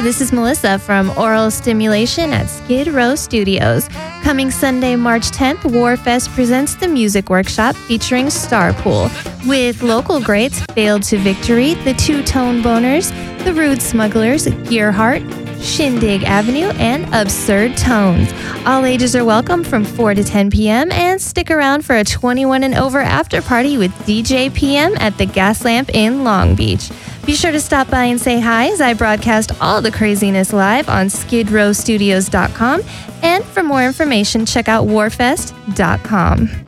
this is Melissa from Oral Stimulation at Skid Row Studios. Coming Sunday, March 10th, Warfest presents the music workshop featuring Starpool, with local greats Failed to Victory, the Two Tone Boners, the Rude Smugglers, Gearheart, Shindig Avenue, and Absurd Tones. All ages are welcome from 4 to 10 p.m. and stick around for a 21 and over after party with DJ PM at the Gas Lamp in Long Beach. Be sure to stop by and say hi as I broadcast all the craziness live on skidrowstudios.com. And for more information, check out warfest.com.